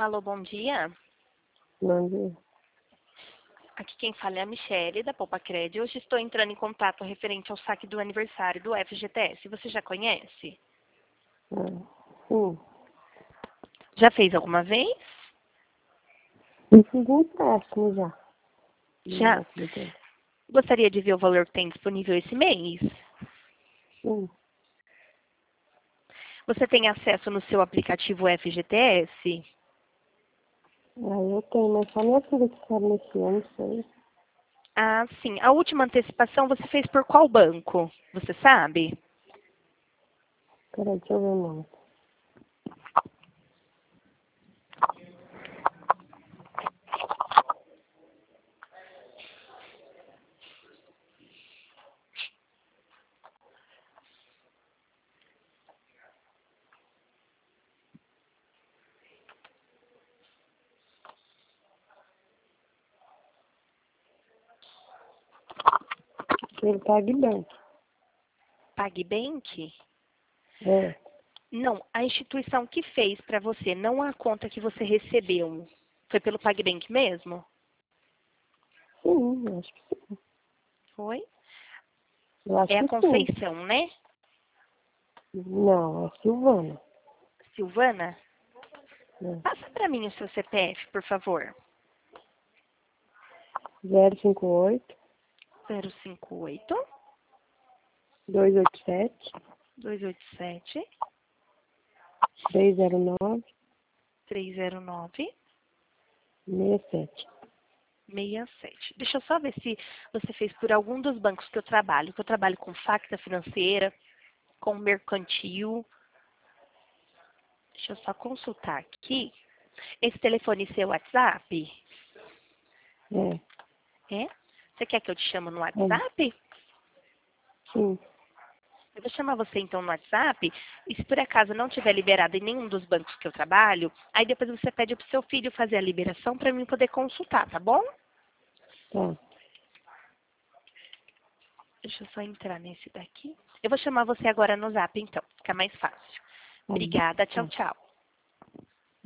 Alô, bom dia. Bom dia. Aqui quem fala é a Michele, da Poupa Cred. Hoje estou entrando em contato referente ao saque do aniversário do FGTS. Você já conhece? Sim. Já fez alguma vez? Eu fiz um empréstimo já. Já. Gostaria de ver o valor que tem disponível esse mês? Sim. Você tem acesso no seu aplicativo FGTS? Eu tenho, mas só minha filha que sabe mexer, eu não sei. Ah, sim. A última antecipação você fez por qual banco? Você sabe? Peraí, deixa eu ver o nome. Ele PagBank. PagBank? É. Não, a instituição que fez para você, não a conta que você recebeu. Foi pelo PagBank mesmo? Sim, eu acho que sim. Foi? Eu acho É a que sim. Conceição, né? Não, é Silvana. Silvana? É. Passa para mim o seu CPF, por favor. 058 058 287 287 309 309 67. 67. Deixa eu só ver se você fez por algum dos bancos que eu trabalho. Que eu trabalho com Facta Financeira, com Mercantil. Deixa eu só consultar aqui. Esse telefone é seu WhatsApp? É. É? Você quer que eu te chame no É. WhatsApp? Sim. Eu vou chamar você então no WhatsApp, e se por acaso não tiver liberado em nenhum dos bancos que eu trabalho, aí depois você pede pro seu filho fazer a liberação para mim poder consultar, tá bom? Tá. Deixa eu só entrar nesse daqui. Eu vou chamar você agora no Zap então, fica mais fácil. Tá. Obrigada, tchau, Tá. tchau.